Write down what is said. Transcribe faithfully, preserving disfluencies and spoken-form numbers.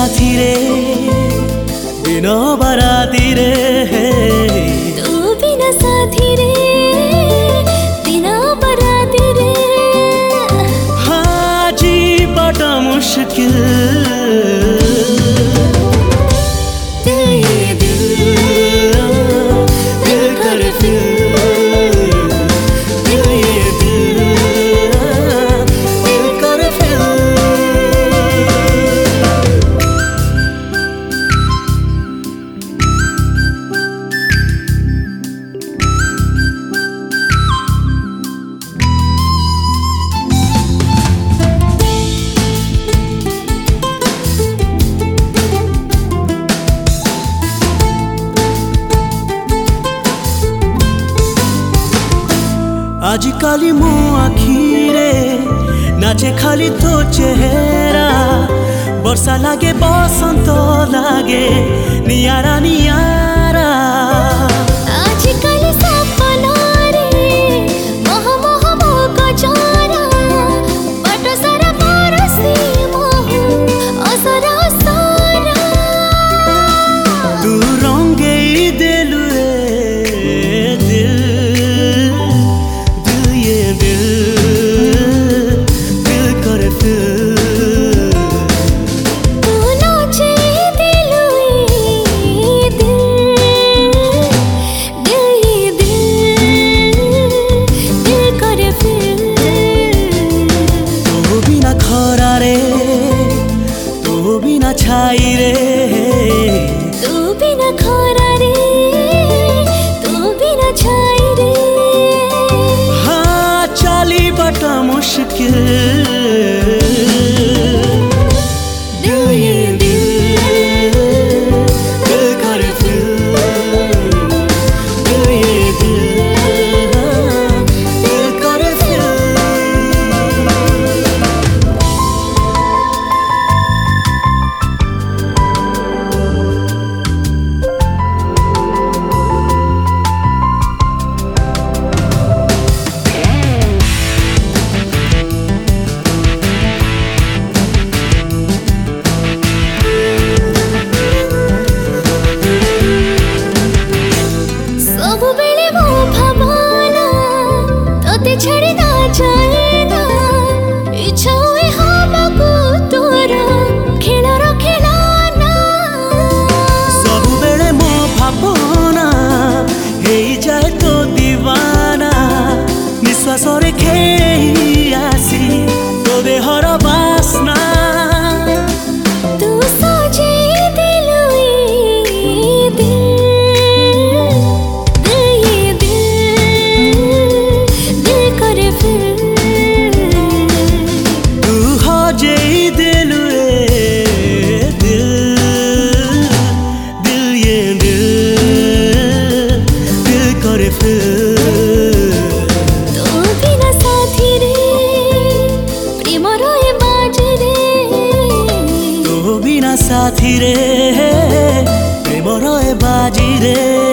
साथी रे दिन बराती रे तू बिना साथी रे दिन बराती रे हाँ जी बड़ा मुश्किल आजिकाली मो आखिरे नाचे खाली तो चेहरा वर्षा लागे बसंत लागे नियारा नियारा आजिकाली सपना रे मोह मोह मोह गजरा बट सारा परसी मोह असरा सारा तू रंगे दिल छाई रे तू बिना खरा रे तू बिना छाई रे हाँ चाली बड़ा मुश्किल दिल ये दिल दिल करे फिर दिल ये दिल दिल करे फिर छड़ी ना जाए ना इच्छा हुए हमको तोरा खेलार खेलाना सब बेले मो भावना हे जाए तो दीवाना निश्वास रे खेई आसी तो देहर बासना तू सजे दिल तू बिना साथी रे प्रेम रोए बाजी रे तू बिना साथी रे प्रेम रोए बाजी रे।